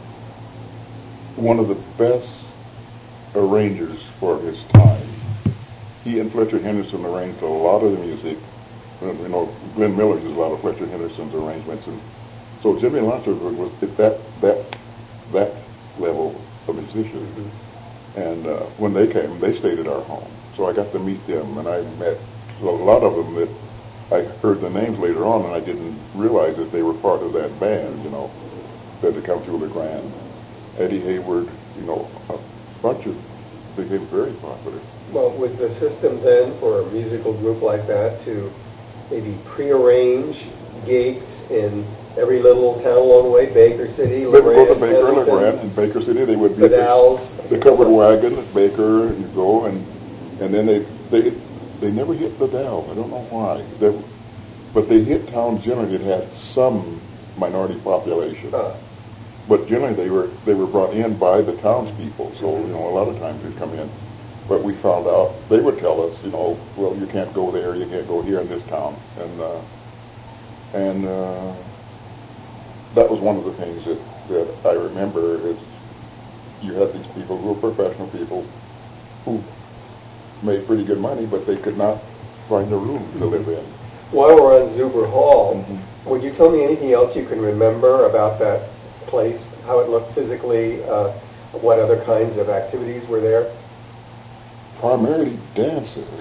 one of the best arrangers for his time. He and Fletcher Henderson arranged a lot of the music. And, you know, Glenn Miller did a lot of Fletcher Henderson's arrangements. And so Jimmy Lunsford was at that, that, that level of musician. Mm-hmm. And uh, when they came, they stayed at our home. So I got to meet them, and I met a lot of them that I heard the names later on, and I didn't realize that they were part of that band, you know, that had come through the Grand. Eddie Hayward, you know, a bunch of, became very popular. Well, was the system then for a musical group like that to maybe prearrange gigs in every little town along the way, Baker City, They would go to LeGrand, Baker, Pendleton, LeGrand, and Baker City. They would be at Vidal's? the, the covered wagon at Baker. You go, and and then they they they never hit the Dalles. I don't know why. They, but they hit towns generally that had some minority population. Huh. But generally they were they were brought in by the townspeople. So you know a lot of times they'd come in. But we found out they would tell us, you know, well you can't go there, you can't go here in this town, and uh, and. Uh, That was one of the things that, that I remember is you had these people who were professional people who made pretty good money, but they could not find a room to live in. While we're on Zuber Hall, Mm-hmm. would you tell me anything else you can remember about that place, how it looked physically, uh, what other kinds of activities were there? Primarily dances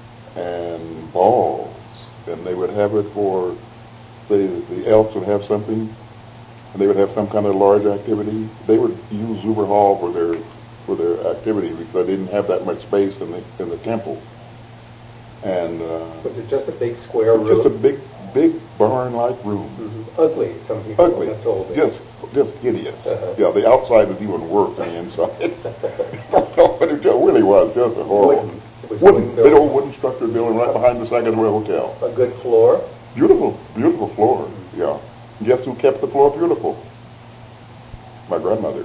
and balls, and they would have it for, say, the Elks would have something, and they would have some kind of large activity. They would use Zuber Hall for their for their activity because they didn't have that much space in the in the temple. And uh, Was it just a big square room? just a big big barn-like room. Mhm. Ugly, some people Ugly, have told me. just just hideous. Uh-huh. Yeah, the outside was even worse than the inside. But it really was just a horrible. Wooden. It was Wooden, wooden big building. old wooden structure building right behind the Sagamore Hotel. A good floor? Beautiful, beautiful floor. Yeah. Guess who kept the floor beautiful? My grandmother.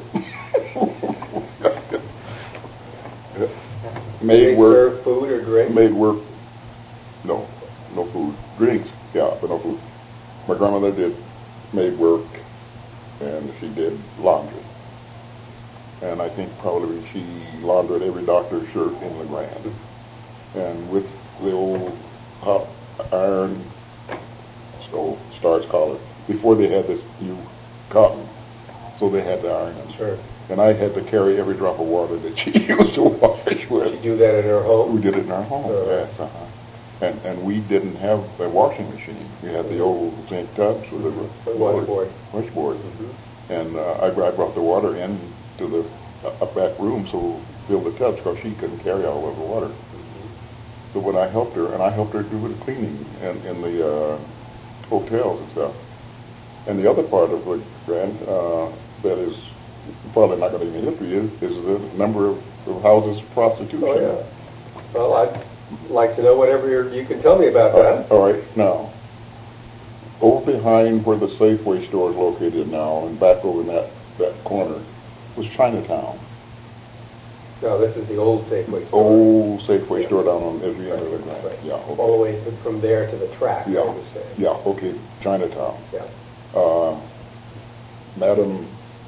Did Made they work. serve food or drink? Made work. No, no food. Drinks, yeah, but no food. My grandmother did made work, and she did laundry. And I think probably she laundered every doctor's shirt in LeGrand. And with the old hot iron stove, starch collar, before they had this new cotton. so they had to iron them. Sure. And I had to carry every drop of water that she used to wash with. Did you do that in her home? We did it in our home, Uh, yes. Uh-huh. And and we didn't have a washing machine. We had the old zinc tubs with The the washboard. washboard. Mm-hmm. And uh, I, I brought the water in to the uh, up back room so fill the tubs because she couldn't carry all of the water. Mm-hmm. So when I helped her, and I helped her do the cleaning in, in the uh, hotels and stuff. And the other part of the grant uh, that is probably not going to be in history is, is the number of, of houses of prostitution. Oh, yeah. Well, I'd like to know whatever you're, you can tell me about that. All right, now, over behind where the Safeway store is located now, and back over in that, that corner, was Chinatown. No, this is the old Safeway store. Old Safeway Yeah. store down on every end of the That's ground. right. Yeah, okay. All the way to, from there to the track, I Yeah, understand. yeah, okay, Chinatown. Yeah. Uh, Madam,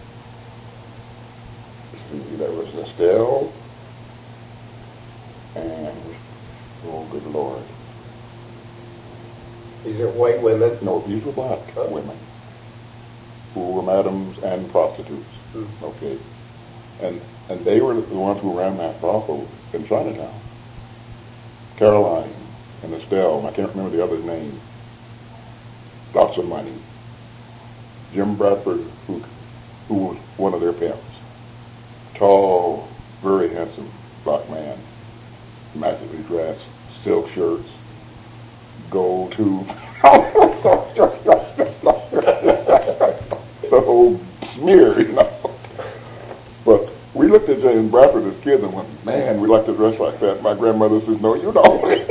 see, there was Estelle, and, oh, good Lord. These are white women. No, these were black Oh. women who were madams and prostitutes. Hmm. Okay, and and they were the ones who ran that brothel in Chinatown. Caroline and Estelle, and I can't remember the other's name. Lots of money. Jim Bradford, who who was one of their pimps. Tall, very handsome black man, immaculately dressed, silk shirts, gold tooth. The whole smear, you know. But we looked at James Bradford as kids and went, man, we like to dress like that. My grandmother says, no, you don't.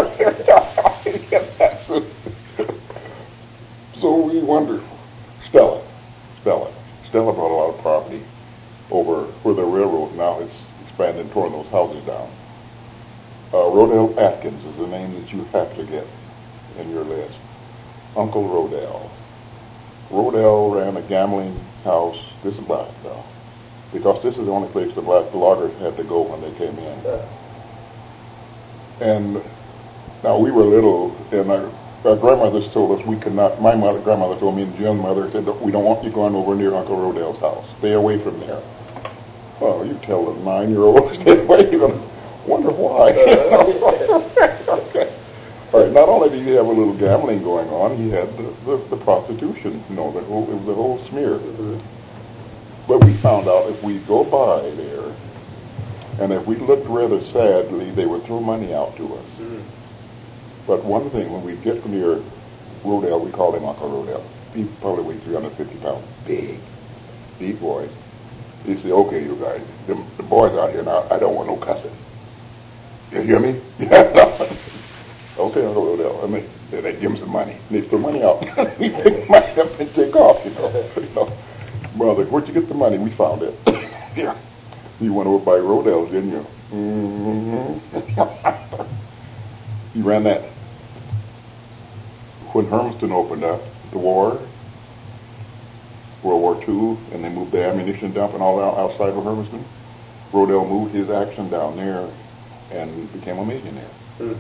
So we wondered, Stella, Stella, Stella brought a lot of property over where the railroad now has expanded and torn those houses down. Uh, Rodell Atkins is the name that you have to get in your list. Uncle Rodell. Rodell ran a gambling house. This is black, though, because this is the only place the black loggers had to go when they came in. Uh, And now we were little, and our, our grandmothers told us we could not. My mother, grandmother told me, and Jim's mother said, we don't want you going over near Uncle Rodell's house. Stay away from there. Well, you tell a nine-year-old to stay away. You're gonna wonder why. Okay. All right. Not only did he have a little gambling going on, he had the, the, the prostitution. You know, the whole it was the whole smear. mhm. But we found out if we go by there, and if we looked rather sadly, they would throw money out to us. Mhm. But one thing, when we get near Rodell, we called him Uncle Rodell. He probably weighed three hundred fifty pounds. Big, big boys. He said, okay, you guys, the, the boys out here now, I don't want no cussing. You hear me? Yeah. Okay, Uncle Rodell. I mean, they, they give him some money. They throw money out. We pick the money up and take off, you know. You know. Brother, where'd you get the money? We found it. Yeah. You went over by Rodell's, didn't you? Mm-hmm. You ran that. When Hermiston opened up, the war, World War Two, and they moved the ammunition dump and all that outside of Hermiston, Rodell moved his action down there and became a millionaire. Mhm.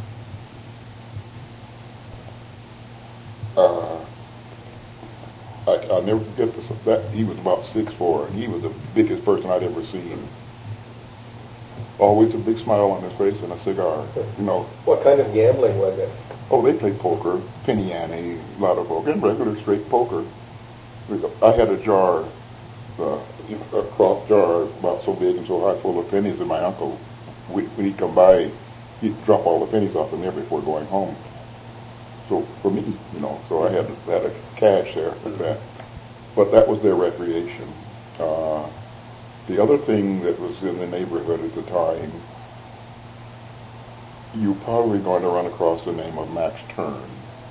Uh, I, I'll never forget this, that he was about six foot four, and he was the biggest person I'd ever seen. Always a big smile on his face and a cigar, you know. What kind of gambling was it? Oh, they played poker, penny ante, a lot of poker, and regular straight poker. I had a jar, uh, a cross jar about so big and so high full of pennies, and my uncle, we, when he'd come by, he'd drop all the pennies off in there before going home. So for me, you know, so I had, had a cash there for that. But that was their recreation. Uh, the other thing that was in the neighborhood at the time, you're probably going to run across the name of Max Turn.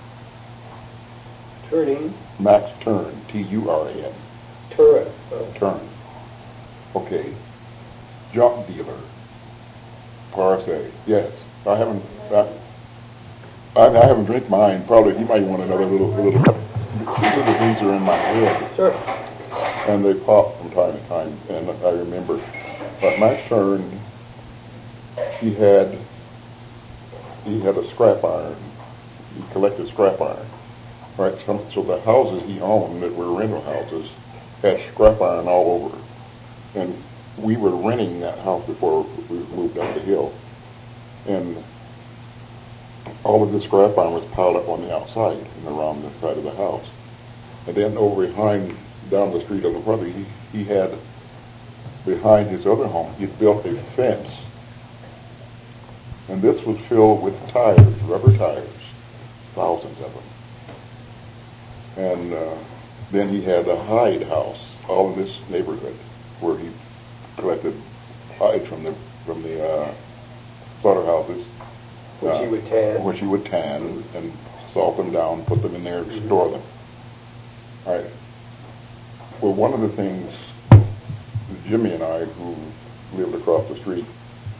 Turning? Max Turn, T U R A N. Turin. Oh. Turn. Okay. Junk dealer. Parse. Yes. I haven't, I, I, I haven't drank mine. Probably he might want another little, little, these are the things that are in my head. Sure. And they pop from time to time, and I remember. But Max Turn, he had, he had a scrap iron. He collected scrap iron. Right, so, so the houses he owned that were rental houses, had scrap iron all over. And we were renting that house before we moved up the hill. And all of the scrap iron was piled up on the outside and around the side of the house. And then over behind, down the street of the brother, he, he had, behind his other home, he built a fence. And this was filled with tires, rubber tires, thousands of them. And uh, then he had a hide house, all in this neighborhood, where he collected hides from the from the uh, slaughterhouses. Which uh, he would tan. Which he would tan and salt them down, put them in there, and Mm-hmm. store them. All right. Well, one of the things, Jimmy and I, who lived across the street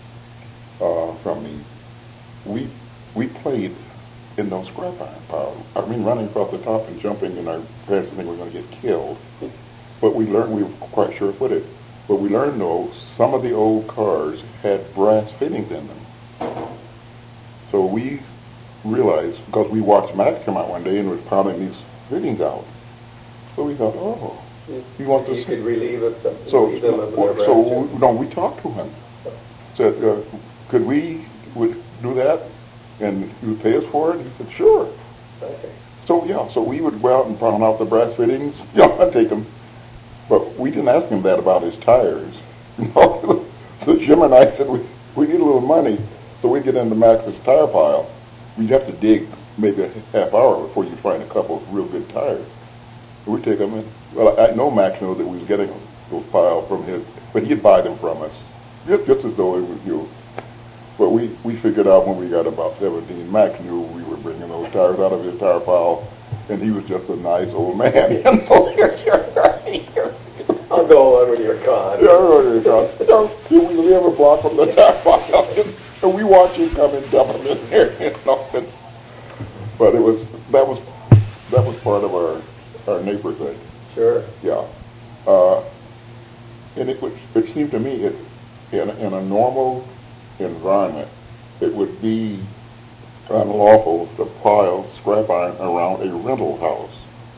uh, from me, we we played in those scrap iron piles. I mean, running across the top and jumping, and our parents didn't think we were going to get killed. But we learned, we were quite sure-footed. But we learned, though, some of the old cars had brass fittings in them. So we realized, because we watched Max come out one day and was pounding these fittings out. So we thought, oh, he wants to... You could relieve, it, some, So, relieve them of their brass so too. no, we talked to him. Said, uh, could we would do that, and you would pay us for it? He said, sure. I see. So yeah, so we would go out and pound out the brass fittings. Yeah, I'd take them, but we didn't ask him that about his tires. You know, so Jim and I said we we need a little money, so we get into Max's tire pile. We'd have to dig maybe a half hour before you find a couple of real good tires. We take them in. Well, I know Max knew that we was getting those piles from his, but he'd buy them from us, just, just as though it was you. But we, we figured out when we got about seventeen, Max knew we were bringing those tires out of his tire pile, and he was just a nice old man. You know, here's your tire. I'll go on with your con. Yeah, right, right. You know, we live a block from the tire pile, and we watch him come and dump them in there. You know, and, but it was that was that was part of our our neighborhood. Sure. Yeah. Uh, and it, would, it seemed to me, it, in, in a normal environment, it would be unlawful to pile scrap iron around a rental house.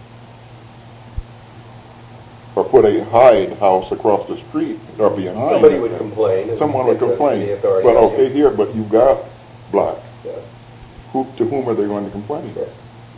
Or put a hide house across the street or behind. Somebody would complain. and Someone would get the- complain. the authority But on okay, you. here, but you've got blacks. Yeah. Who, to whom are they going to complain? Yeah.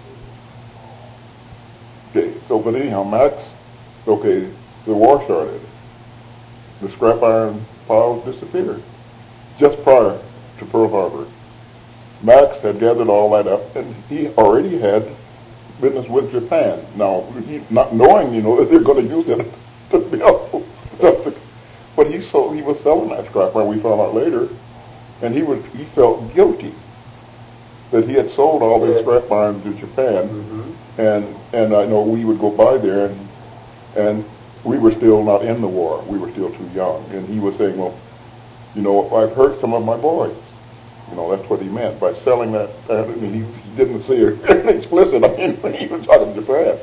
Okay, so but anyhow, Max, okay, the war started. The scrap iron piles disappeared just prior to Pearl Harbor. Max had gathered all that up, and he already had business with Japan. Now, he, not knowing, you know, that they're going to use it to build, but he sold, he was selling that scrap iron. We found out later, and he was he felt guilty that he had sold all this Yeah. scrap iron to Japan. Mm-hmm. And and I know we would go by there, and and we were still not in the war. We were still too young. And he was saying, well, you know, I've hurt some of my boys. You know, that's what he meant by selling that. I mean, he, he didn't say it explicit. I mean, when he was talking to Japan.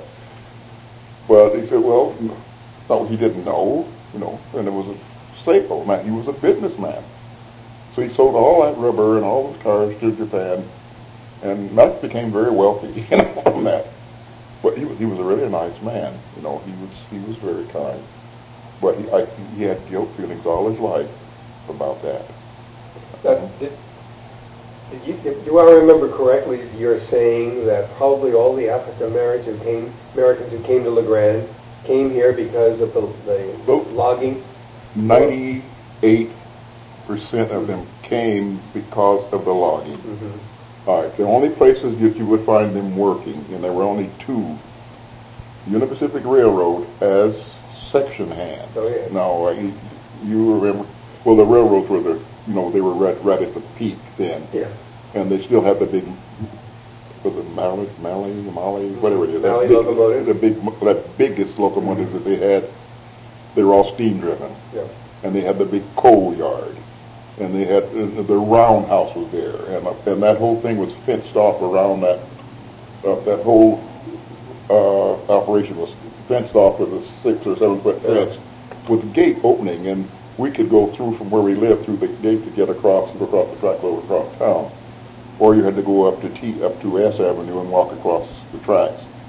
But he said, well, no, he didn't know. You know, and it was a sale man. He was a businessman. So he sold all that rubber and all those cars to Japan, and Max became very wealthy, you know, from that. But he was he was a really nice man, you know. He was he was very kind, but he I, he had guilt feelings all his life about that. Now, did, did you, if, do I remember correctly, you're saying that probably all the African Americans who came, Americans who came to LeGrand came here because of the, the Nope. logging? Ninety-eight percent of them came because of the logging. Mm-hmm. All right, the only places that you would find them working, and there were only two, Union Pacific Railroad as section hands. Oh, yeah. Now, uh, you, you remember, well, the railroads were the, you know, they were right, right at the peak then. Yeah. And they still had the big, was it Malley, Malley, Molly, whatever it is. that Malley big, locomotive. The big, that biggest locomotives that they had, they were all steam driven. Yeah. And they had the big coal yard. And they had, uh, the roundhouse was there, and uh, and that whole thing was fenced off around that, uh, that whole uh, operation was fenced off with a six or seven foot fence with the gate opening, and we could go through from where we lived through the gate to get across, go across the track over across town, or you had to go up to T, up to S Avenue and walk across the tracks.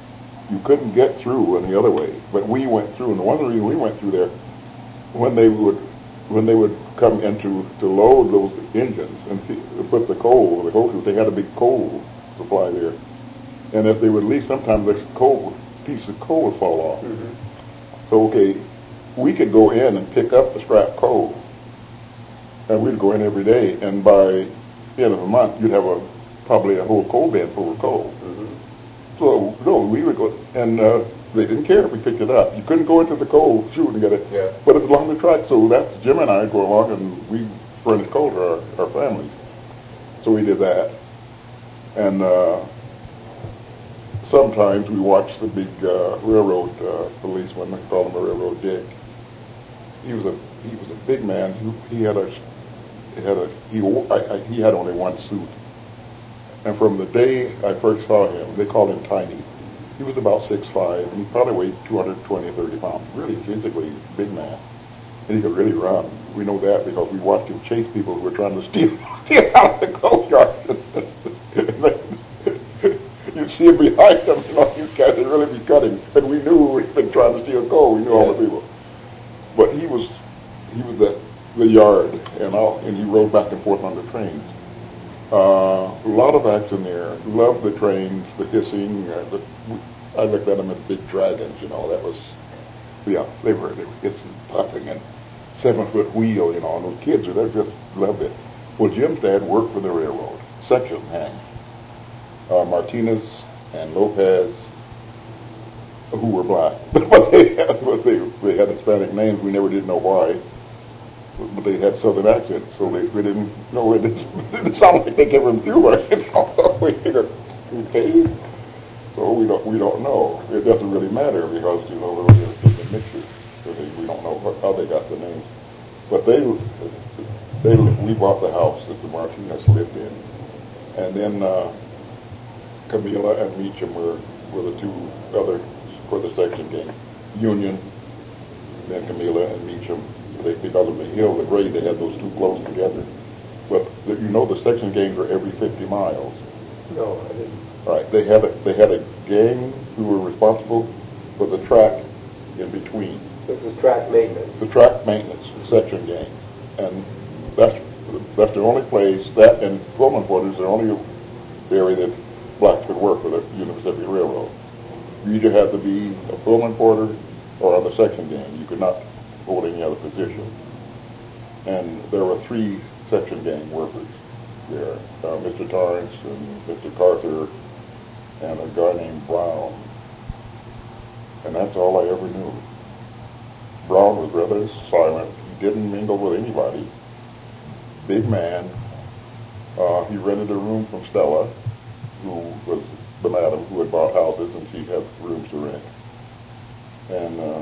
you couldn't get through any other way. But we went through, and one of the reasons we went through there, when they would when they would come into to load those engines and put the coal, the coal, they had a big coal supply there, and if they would leave, sometimes the coal piece of coal would fall off. Mm-hmm. So okay, we could go in and pick up the scrap coal, and we'd go in every day, and by the end of the month, you'd have a probably a whole coal bin full of coal. Mm-hmm. So no, we would go, and uh, they didn't care if we picked it up. You couldn't go into the coal chute and get it, yeah. But it was along the track, so that's Jim and I go along, and we furnished coal to our, our families. So we did that, and uh, sometimes we watched the big uh, railroad uh, policeman. They called him a railroad dick. He was a he was a big man. He, he had a he had a he I, I, he had only one suit. And from the day I first saw him, they called him Tiny. He was about six five, and he probably weighed two hundred twenty, thirty pounds. Really physically big man. And he could really run. We know that because we watched him chase people who were trying to steal, steal out of the coal yard. You'd see him behind him, you know, these guys would really be cutting. And we knew he'd been trying to steal coal. We knew all the people. But he was he was the, the yard, and, all, and he rode back and forth on the trains. Uh, a lot of action there. Loved the trains, the hissing. Uh, the, I looked at them as big dragons, you know. That was, yeah, they were they were hissing, puffing, and seven foot wheel, you know. And those kids, they just loved it. Well, Jim's dad worked for the railroad section hand. Uh, Martinez and Lopez, who were black, but they had but they they had Hispanic names. We never did know why. But they had southern accents, so they, we didn't know it. It didn't sound like they came from Cuba. You know? We figured, okay. So we don't we don't know. It doesn't really matter because you know there was just a mixture. So they, we don't know what, how they got the names. But they they we bought the house that the Martinez lived in, and then uh, Camila and Meacham were were the two other for the section gang. Union, then Camila and Meacham. They, because of the hill, the grade, they had those two close together. But the, you know, the section gangs were every fifty miles. No, I didn't. Right. They had a they had a gang who were responsible for the track in between. This is track maintenance. The track maintenance section gang, and that's that's the only place that and Pullman Porter is the only area that blacks could work for the Union Pacific Railroad. You either had to be a Pullman Porter or on the section gang. You could not hold any other position. And there were three section gang workers there, uh, Mister Torrance and Mister Carter and a guy named Brown. And that's all I ever knew. Brown was rather silent. He didn't mingle with anybody. Big man. Uh, he rented a room from Stella, who was the madam who had bought houses, and she had rooms to rent. And uh,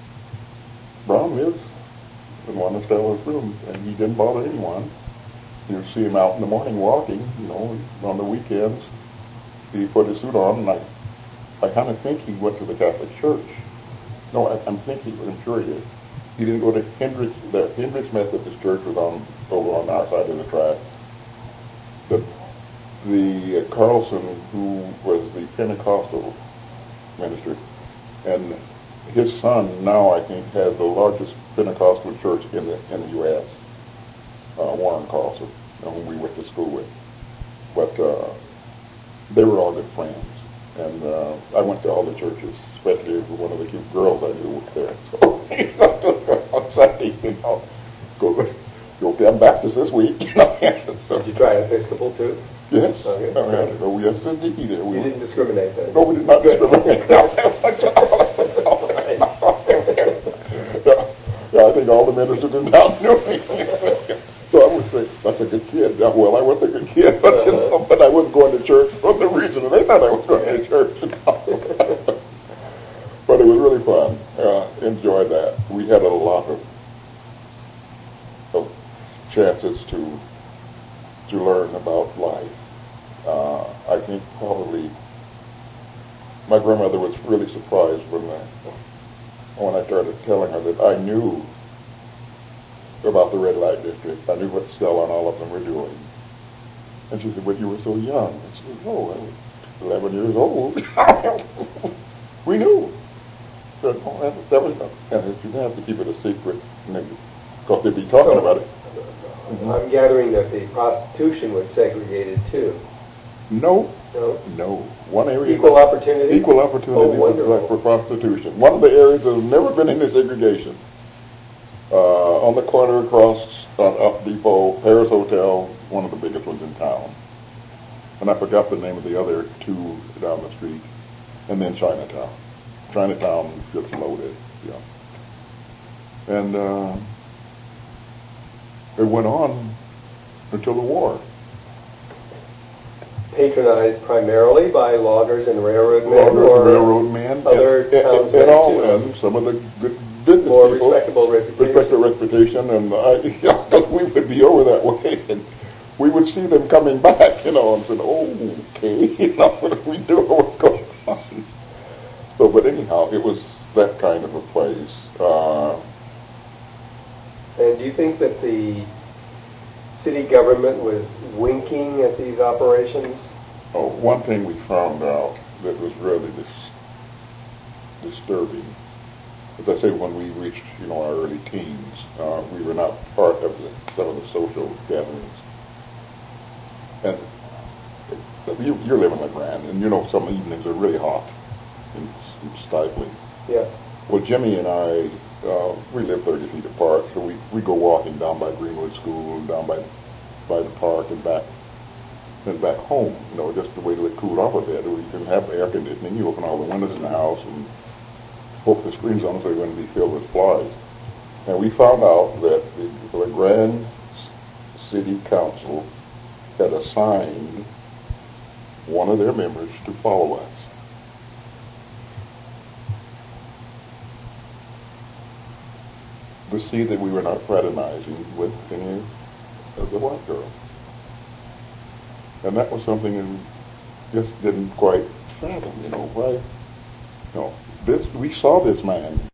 Brown lived in one of Stella's rooms, and he didn't bother anyone. You'd see him out in the morning walking, you know, on the weekends. He put his suit on, and I, I kind of think he went to the Catholic Church. No, I, I'm thinking, I'm sure he did. He didn't go to Hendricks. The Hendricks Methodist Church was on over on our side of the track. The the uh, Carlson, who was the Pentecostal minister, and his son now, I think, has the largest Pentecostal church in the in the U S Uh, Warren Carlson, whom we went to school with. But uh, they were all good friends, and uh, I went to all the churches, especially with one of the cute girls I knew worked there. So on Sunday, you know, go go to I'm Baptist this week. You know? So, did you try Episcopal too? Yes. Okay. I had to go. Yes, indeed. We you didn't discriminate then? No, we did not discriminate. Yeah, I think all the ministers in town knew me. So I would say, that's a good kid. Yeah, well, I was a good kid, but, you know, but I wasn't going to church for the reason they thought I was going to church. You know? But it was really fun. Uh, enjoyed that. We had a lot of, of chances to to learn about life. Uh, I think probably my grandmother was really surprised when I, when I started telling her that I knew about the red light district. I knew what Stella and all of them were doing. And she said, but you were so young. And she said, oh, I was eleven years old. We knew. That, oh, that, that was, and you didn't have to keep it a secret, because they'd be talking So, about it. Mm-hmm. I'm gathering that the prostitution was segregated too. No, No? no. One area. Equal opportunity? Equal opportunity Oh, for, wonderful. like, for prostitution. One of the areas that has never been into segregation. Uh, on the corner across on Up Depot, Paris Hotel, one of the biggest ones in town. And I forgot the name of the other two down the street. And then Chinatown. Chinatown gets loaded, yeah. And uh, it went on until the war. Patronized primarily by loggers and railroad men, Loggers, or railroad men, other and, and, townsmen and all, too? and some of the good business More people. respectable reputation. Respectable reputation, and I, yeah, 'cause we would be over that way, and we would see them coming back, you know, and said, "Oh, okay, you know, what do we do? What's going on?" So, but anyhow, it was that kind of a place. Uh, And do you think that the city government was winking at these operations? oh, one thing we found out that was really dis- disturbing. As I say, when we reached, you know, our early teens, uh, we were not part of the, some of the social gatherings. And uh, you, you're living in LeGrand, and you know some evenings are really hot and, and stifling. Yeah. Well, Jimmy and I, uh, we live thirty feet apart, so we, we go walking down by Greenwood School and down by by the park and back and back home, you know, just the way to cool off a bit. We can have air conditioning, you open all the windows in the house and hope the screen's on so they're going to be filled with flies. And we found out that the LeGrand City Council had assigned one of their members to follow us. To see that we were not fraternizing with any of the white girls. And that was something that just didn't quite fathom, you know, why, you know, this, we saw this man